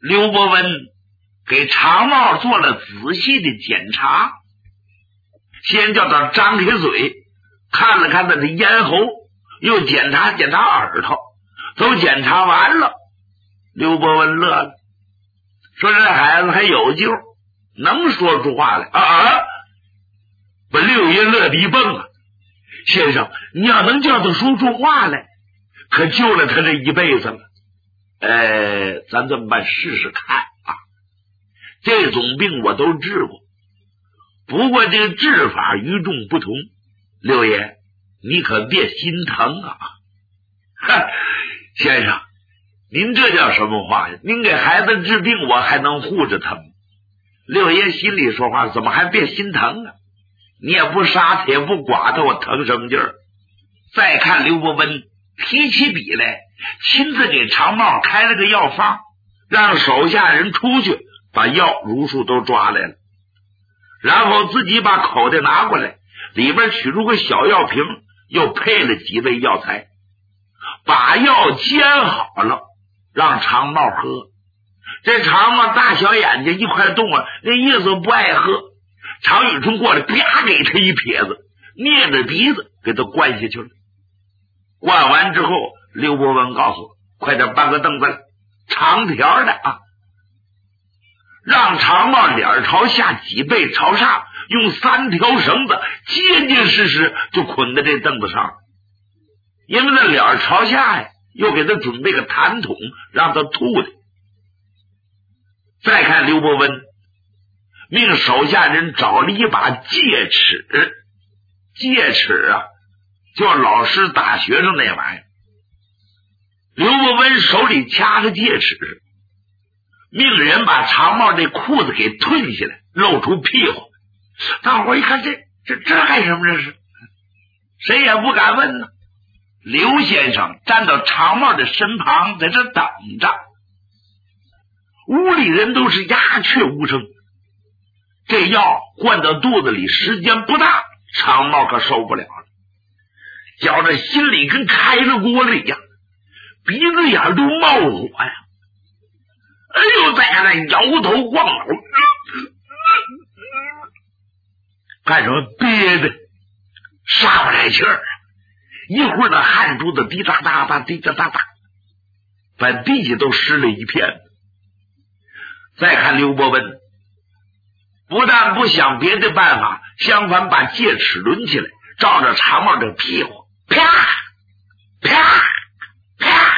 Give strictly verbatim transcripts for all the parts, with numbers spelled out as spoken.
刘伯温给长帽做了仔细的检查，先叫他张开嘴看了看他的咽喉，又检查检查耳朵，都检查完了。刘伯温乐了，说这孩子还有救，能说出话来啊！把六爷乐得一蹦啊！先生，你要能叫他说出话来，可救了他这一辈子了。呃，咱这么办试试看啊！这种病我都治过，不过这个治法与众不同。六爷，你可别心疼啊！哈，先生，您这叫什么话呀？您给孩子治病，我还能护着他吗？六爷心里说话，怎么还别心疼啊？你也不杀他，也不剐他，我疼什么劲儿？再看刘伯温提起笔来，亲自给长帽开了个药方，让手下人出去把药如数都抓来了，然后自己把口袋拿过来，里边取出个小药瓶，又配了几味药材，把药煎好了，让长帽喝。这长帽大小眼睛一块动啊，那意思不爱喝。常遇春过来，啪给他一撇子，捏着鼻子给他灌下去了。灌完之后，刘伯温告诉我，快点搬个凳子来，长条的啊，让长帽脸朝下，脊背朝上，用三条绳子结结实实就捆在这凳子上。因为那脸朝下呀，又给他准备个痰桶让他吐的。再看刘伯温命手下人找了一把戒尺，戒尺啊，就老师打学生那玩意儿。刘伯温手里掐着戒尺，命人把长帽这裤子给褪下来，露出屁股。大伙一看，这这这干什么？这是谁也不敢问呢。刘先生站到长帽的身旁，在这等着。屋里人都是鸦雀无声。这药灌到肚子里时间不大，长帽可受不了了，觉着心里跟开了锅了一样，鼻子眼都冒火呀！哎呦，在那摇头晃脑，干什么？憋的上不来气儿，一会儿那汗珠子滴答答答滴答答答，把地下都湿了一片。再看刘伯温，不但不想别的办法，相反把戒尺抡起来，照着长帽的屁股，啪啪啪！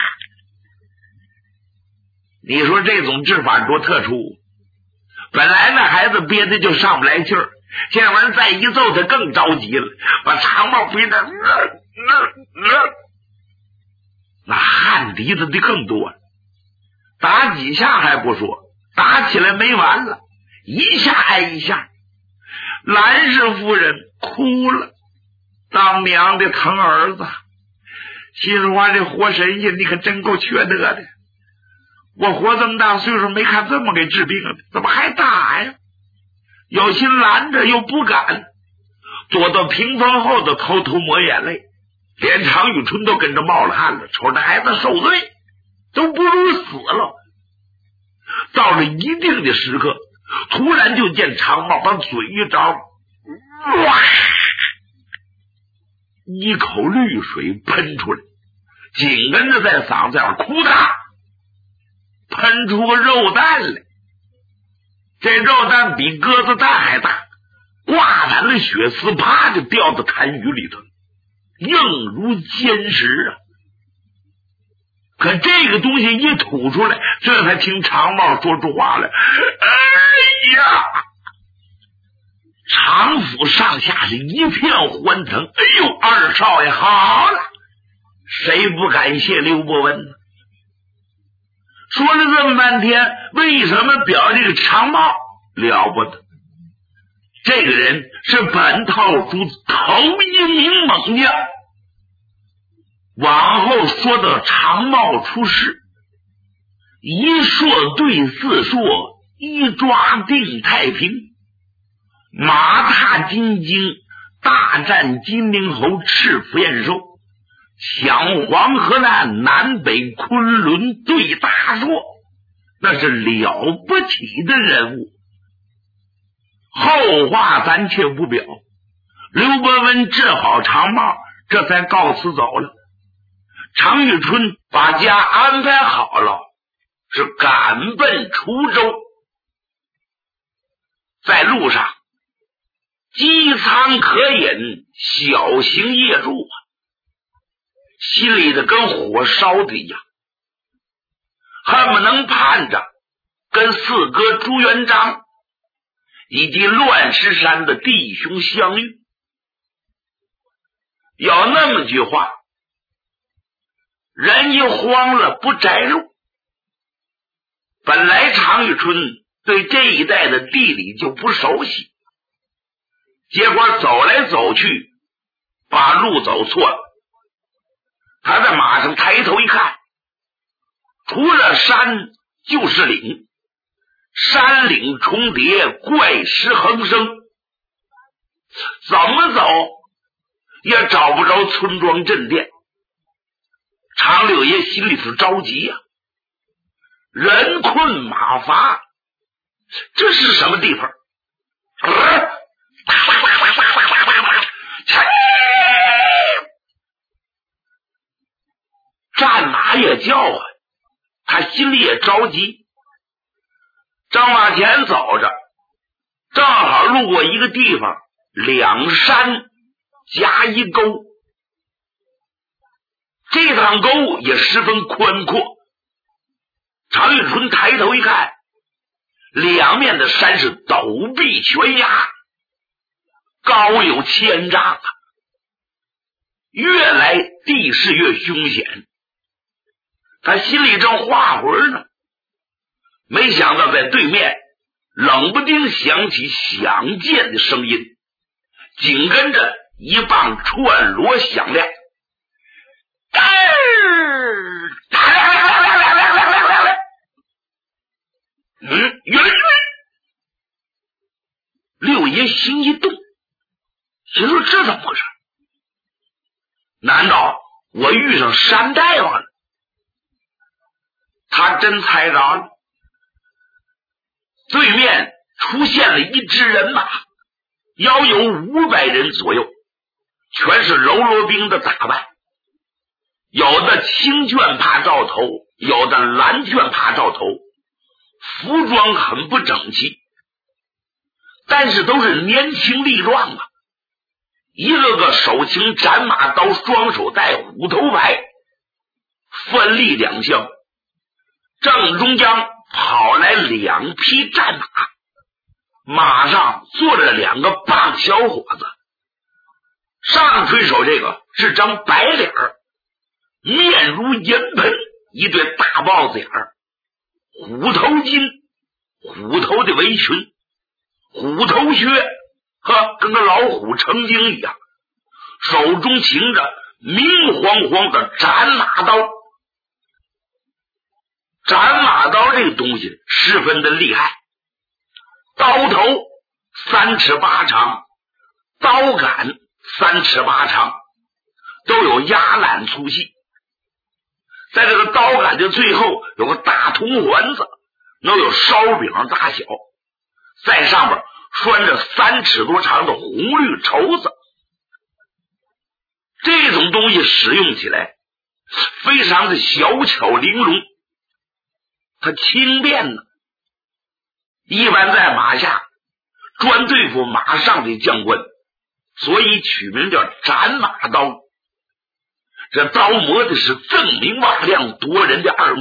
你说这种治法多特殊！本来那孩子憋的就上不来气儿，这玩意儿再一揍他更着急了，把长帽憋得、呃呃呃、那汗滴子的更多了。打几下还不说，打起来没完了，一下挨一下。兰氏夫人哭了，当娘的疼儿子，心里话，这活神仙你可真够缺德的，我活这么大岁数没看这么给治病的，怎么还打呀？有心拦着又不敢，躲到屏风后头偷偷抹眼泪，连常雨春都跟着冒了汗了，瞅着孩子受罪都不如死了。到了一定的时刻，突然就见长帽把嘴一张，哇，一口绿水喷出来，紧跟着在嗓子眼哭嗒喷出个肉蛋来。这肉蛋比鸽子蛋还大，挂满了血丝，啪就掉到痰盂里头，硬如坚石啊！可这个东西一吐出来，这才听长帽说出话来：“哎呀！”常府上下是一片欢腾。哎呦，二少爷好了！谁不感谢刘伯温呢？说了这么半天，为什么表这个长帽了不得？这个人是本套书头一名猛将。往后说到长帽出事，一槊对四槊，一抓定太平，马踏金睛，大战金陵侯赤福燕寿，抢黄河南，南北昆仑对大槊， 那是了不起的人物。后话咱且不表，刘伯温治好长帽，这才告辞走了。常遇春把家安排好了，是赶奔滁州。在路上饥餐渴饮，小行夜路啊，心里的跟火烧的一样，恨不能盼着跟四哥朱元璋以及乱石山的弟兄相遇。有那么句话，人一慌了不摘路。本来常遇春对这一带的地理就不熟悉，结果走来走去把路走错了。他在马上抬头一看，除了山就是岭，山岭重叠，怪石横生，怎么走也找不着村庄镇店。常六爷心里头着急呀、啊，人困马乏，这是什么地方？呃战马也叫啊，他心里也着急。正往前走着，正好路过一个地方，两山夹一沟，这趟沟也十分宽阔。常遇春抬头一看，两面的山是陡壁悬崖，高有千丈啊，越来地势越凶险。他心里正画魂呢，没想到在对面冷不丁响起响箭的声音，紧跟着一棒串锣响亮，嗯，原来六爷心一动，心说这怎么回事？难道我遇上山大王了？他真猜着了，对面出现了一支人马，要有五百人左右，全是喽啰兵的打扮，有的青绢帕罩头，有的蓝绢帕罩头，服装很不整齐，但是都是年轻力壮啊，一个个手擎斩马刀，双手带虎头牌，奋力两枪。正中央跑来两匹战马，马上坐着两个棒小伙子，上推手这个是张白脸儿，面如银盆，一对大豹子眼儿，虎头巾，虎头的围裙，虎头靴，呵，跟个老虎成精一样，手中擎着明晃晃的斩马刀。斩马刀这个东西十分的厉害，刀头三尺八长，刀杆三尺八长，都有压烂粗细。在这个刀杆的最后有个大铜环子，能有烧饼大小，在上面拴着三尺多长的红绿绸子。这种东西使用起来非常的小巧玲珑，它轻便呢，一般在马下专对付马上的将官，所以取名叫斩马刀。这刀磨的是锃明瓦亮，夺人的耳目。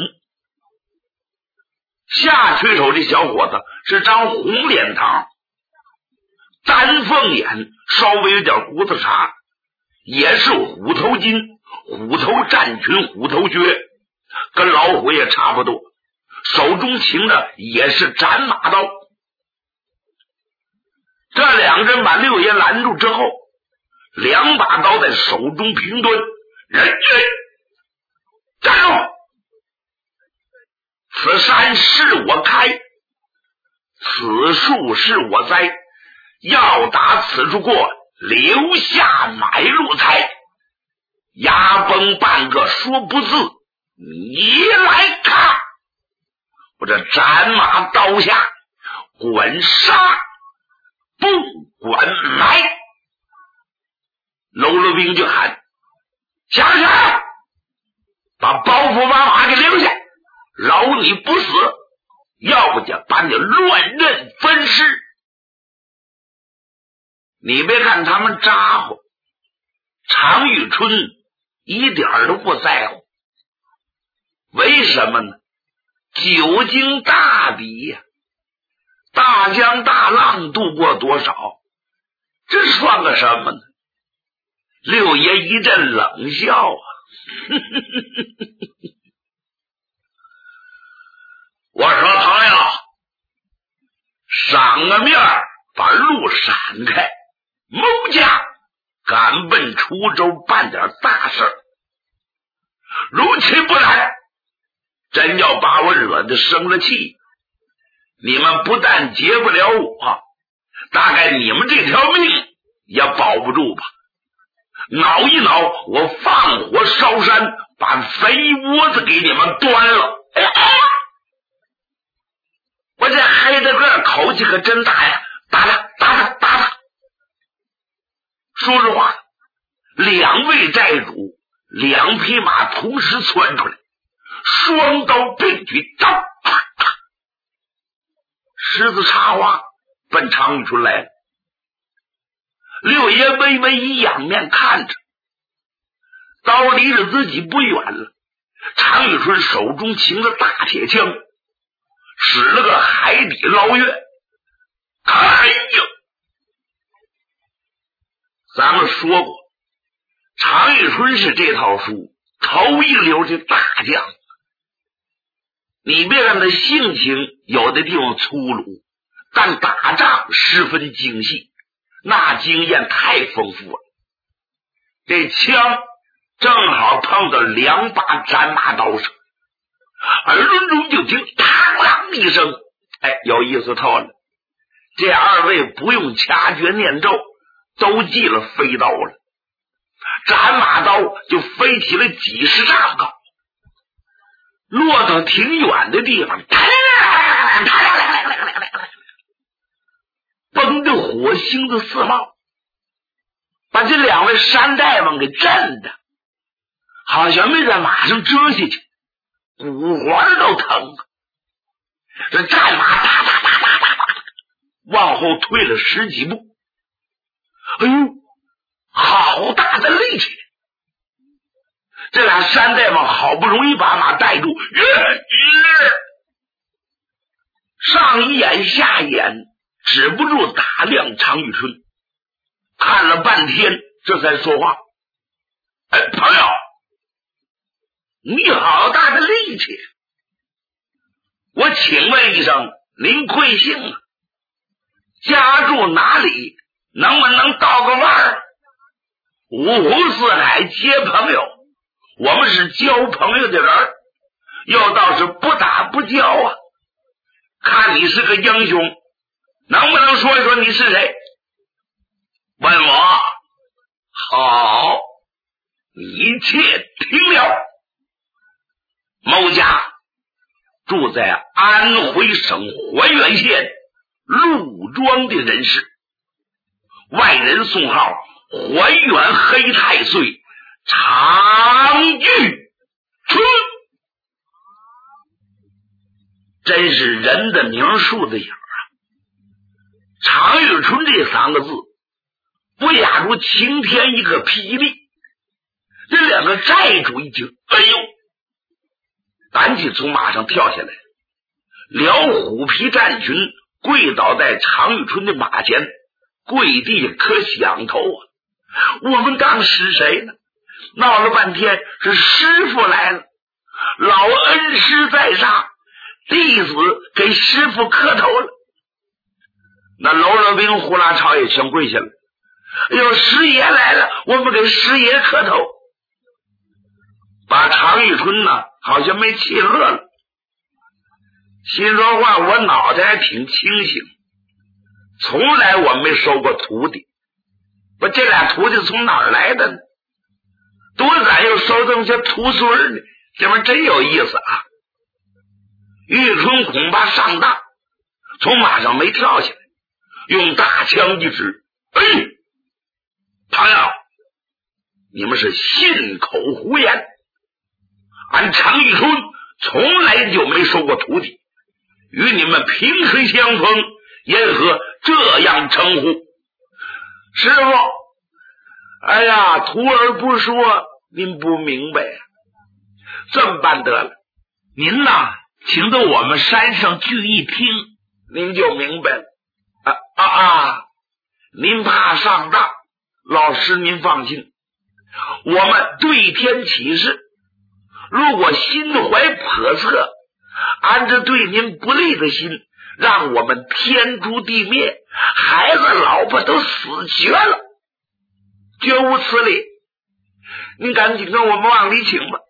下推手这小伙子是张红脸膛，丹凤眼，稍微有点胡子茬，也是虎头巾，虎头战裙，虎头靴，跟老虎也差不多，手中擎的也是斩马刀。这两人把六爷拦住之后，两把刀在手中平蹲，人站住！此山是我开，此树是我栽，要打此处过，留下买路财。牙崩半个说不字，你来看！ 我这斩马刀下，管杀不管埋。喽啰兵就喊：将士，把包袱把马给留下，饶你不死，要不就把你乱刃分尸。你别看他们咋呼，常遇春一点都不在乎。为什么呢？久经大敌呀、啊，大江大浪渡过多少，这算个什么呢？六爷一阵冷笑啊，我说朋友，上个面把路闪开，某家赶奔滁州办点大事，如其不来，真要把我惹得生了气，你们不但结不了我，大概你们这条命也保不住吧。挠一挠，我放火烧山，把肥窝子给你们端了。哎呀，我这黑大个口气可真大呀！打他，打他，打他！说实话，两位寨主两匹马同时窜出来，双刀并举，招！狮子插花奔常遇春来了。六爷微微一仰面看着，刀离着自己不远了。常遇春手中擎着大铁枪，使了个海底捞月。哎呀！咱们说过，常遇春是这套书头一流的大将。你别看他性情有的地方粗鲁，但打仗十分精细，那经验太丰富了。这枪正好碰到两把斩马刀上，耳轮中就听嘡啷一声，哎，有意思透了。这二位不用掐诀念咒，都记了飞刀了，斩马刀就飞起了几十丈高，落到挺远的地方，崩的火星子四冒，把这两位山大王给震的好像没在马上折下去，骨环都疼。这战马哒哒哒哒哒哒往后退了十几步，哎呦，好大的力气！这俩山大王好不容易把马带住，上一眼下一眼，止不住打量常遇春，看了半天，这才说话：“哎，朋友，你好大的力气！我请问一声，您贵姓啊？家住哪里？能不能道个腕儿？五湖四海皆朋友，我们是交朋友的人，又倒是不打不交啊！看你是个英雄，能不能说一说你是谁？”问我，好，一切听了。某家住在安徽省怀远县陆庄的人士，外人送号怀远黑太岁常遇春，真是人的名树的影啊！常遇春这三个字不亚如晴天一个霹雳，这两个寨主一听，哎呦，赶紧从马上跳下来，撩虎皮战裙，跪倒在常遇春的马前，跪地可响头啊！我们当时谁呢？闹了半天是师傅来了，老恩师在上，弟子给师傅磕头了。那喽啰兵呼啦超也全跪下了。哎呦，师爷来了，我们给师爷磕头。把常遇春呢好像没气乐了，心说话，我脑袋还挺清醒，从来我没收过徒弟，我这俩徒弟从哪儿来的呢？多咱又收这么些徒孙呢，这玩意真有意思啊！ 玉春恐怕上当，从马上没跳下来，用大枪一指：“哎，朋友，你们是信口胡言！俺常玉春从来就没收过徒弟，与你们萍水相逢，言何这样称呼？”师傅，哎呀，徒儿不说，您不明白呀。这么办得了，您呐，请到我们山上聚义厅，您就明白了。啊啊啊！您怕上当，老师您放心，我们对天起誓，如果心怀叵测，按着对您不利的心，让我们天诛地灭，孩子老婆都死绝了，绝无此理。您赶紧跟我们往里请吧。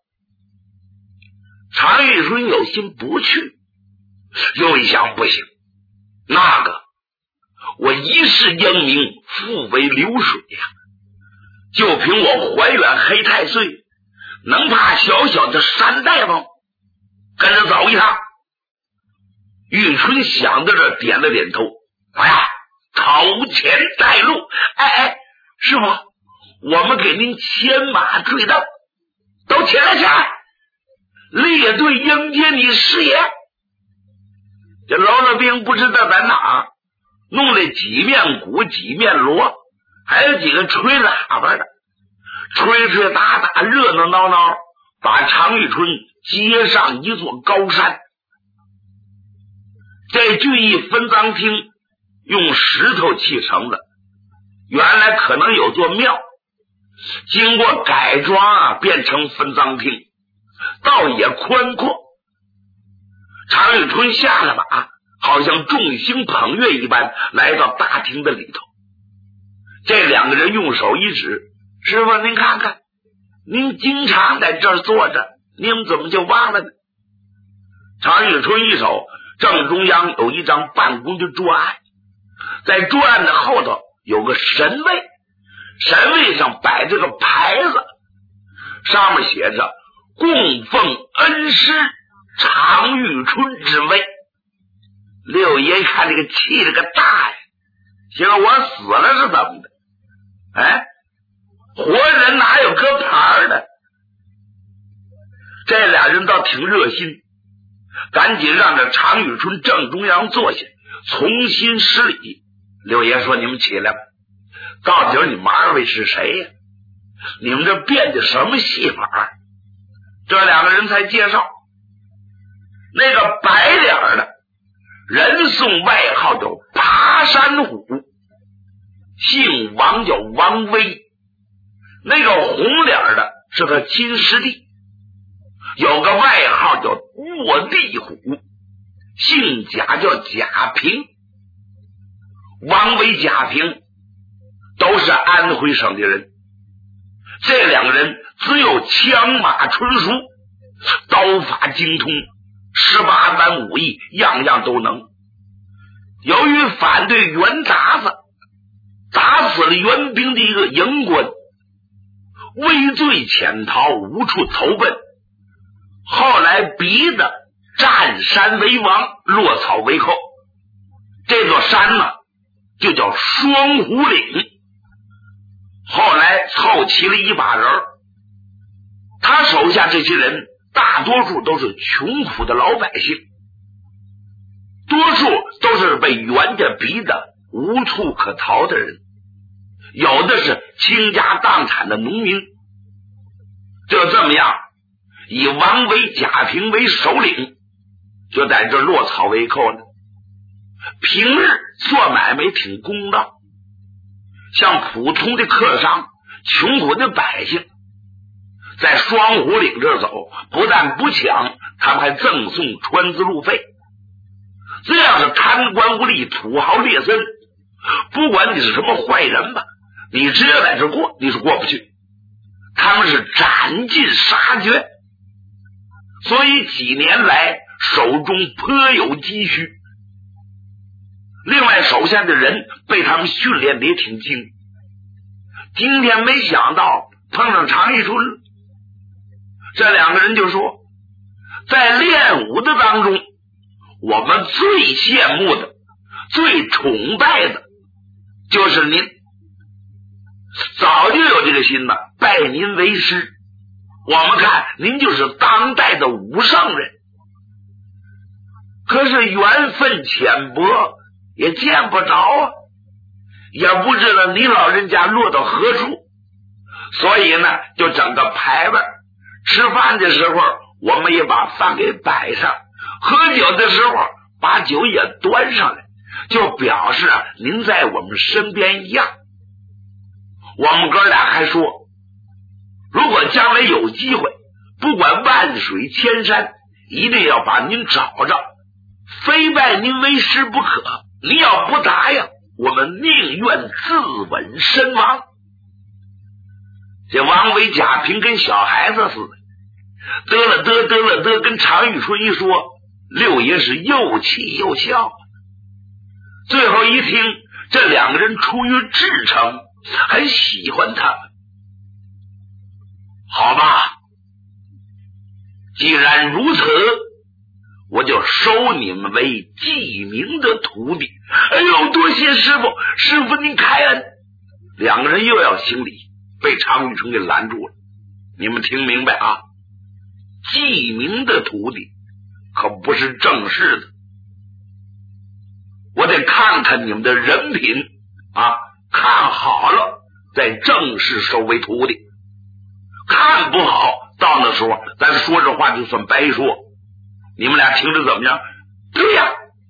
常玉春有心不去，又一想不行，那个我一世英名，富为流水呀、啊，就凭我还原黑太岁，能怕小小的山大王？跟着走一趟。玉春想到这，点了点头。哎呀，头前带路。哎哎，师傅，我们给您牵马追到，都起来起来，列队迎接你师爷。这老老兵不知道在哪弄了几面鼓，几面锣，还有几个吹喇叭的，吹吹打打，热热闹闹，把常玉春接上一座高山。这聚义分赃厅用石头砌成的，原来可能有座庙，经过改装啊，变成分赃厅，倒也宽阔。常玉春下了马，好像众星捧月一般，来到大厅的里头。这两个人用手一指：“师傅，您看看，您经常在这儿坐着，你们怎么就忘了呢？”常玉春一手，正中央有一张办公的桌案，在桌案的后头有个神位，神位上摆着个牌子，上面写着“供奉恩师常玉春之位”。六爷看这个气了个大呀，行，我死了是怎么的？哎，活人哪有搁牌的？这俩人倒挺热心，赶紧让这常玉春正中央坐下，重新施礼。六爷说：“你们起来吧，到底你们二位是谁呀？你们这变的什么戏法？”这两个人才介绍，那个白脸的人送外号叫爬山虎，姓王叫王威。那个红脸的是个亲师弟，有个外号叫卧地虎，姓贾叫贾平。王威、贾平都是安徽省的人，这两个人只有枪马纯熟，刀法精通，十八般武艺样样都能。由于反对袁达子，打死了袁兵的一个营官，畏罪潜逃，无处投奔，后来逼得占山为王，落草为寇。这座山呢，就叫双虎岭。后来凑齐了一把人，他手下这些人大多数都是穷苦的老百姓，多数都是被袁家逼得无处可逃的人，有的是倾家荡产的农民。就这么样，以王维、贾平为首领，就在这落草为寇了。平日做买卖挺公道，像普通的客商、穷苦的百姓，在双虎岭这儿走，不但不抢，他们还赠送川资路费。这样是贪官污吏、土豪劣绅，不管你是什么坏人吧，你只要在这过，你是过不去。他们是斩尽杀绝，所以几年来手中颇有积蓄。另外手下的人被他们训练的也挺精。今天没想到碰上常玉春了，这两个人就说，在练武的当中我们最羡慕的、最崇拜的，就是您。早就有这个心了，拜您为师。我们看您就是当代的武圣人，可是缘分浅薄，也见不着啊，也不知道您老人家落到何处，所以呢，就整个牌位。吃饭的时候，我们也把饭给摆上；喝酒的时候，把酒也端上来，就表示啊，您在我们身边一样。我们哥俩还说，如果将来有机会，不管万水千山，一定要把您找着，非拜您为师不可。您要不答应，我们宁愿自刎身亡。这王维、贾平跟小孩子似的，得了得得了得，跟常遇春一说，六爷是又气又笑。最后一听，这两个人出于至诚，很喜欢他们。好吧，既然如此，我就收你们为记名的徒弟。哎呦，多谢师傅，师傅您开恩。两个人又要行礼，被常遇春给拦住了。你们听明白啊，记名的徒弟可不是正式的，我得看看你们的人品啊，看好了再正式收为徒弟，看不好，到那时候咱说这话就算白说。你们俩听着怎么样？对呀，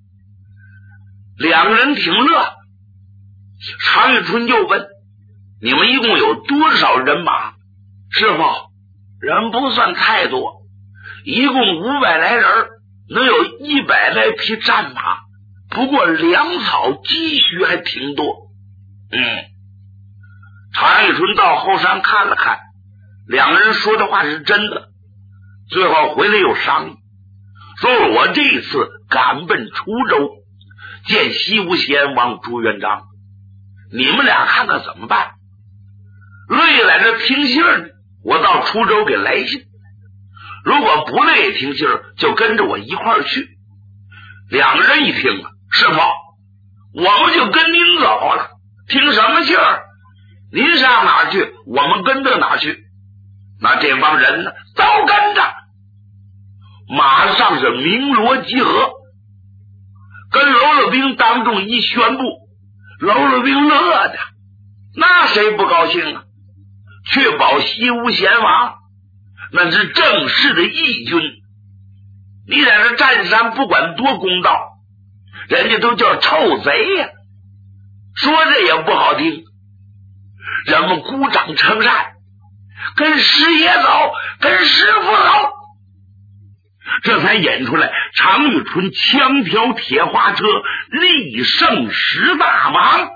两个人挺乐。常遇春又问，你们一共有多少人马？师傅，人不算太多，一共五百来人，能有一百来匹战马，不过粮草积蓄还挺多。嗯，常遇春到后山看了看，两个人说的话是真的。最后回来又商议，说我这一次赶奔滁州，见西吴贤王朱元璋，你们俩看看怎么办？乐意在这听信呢，我到滁州给来信；如果不乐意听信，就跟着我一块儿去。两个人一听啊，师傅，我们就跟您走了，听什么信儿？您上哪儿去，我们跟着哪儿去。那这帮人呢，都跟着，马上是鸣锣集合，跟喽啰兵当众一宣布，喽啰兵乐的，那谁不高兴啊？确保西吴贤王，那是正式的义军。你在这占山不管多公道，人家都叫臭贼呀、啊，说这也不好听。人们鼓掌称善，跟师爷走，跟师傅走，这才演出来常遇春枪挑铁花车，力胜十大王。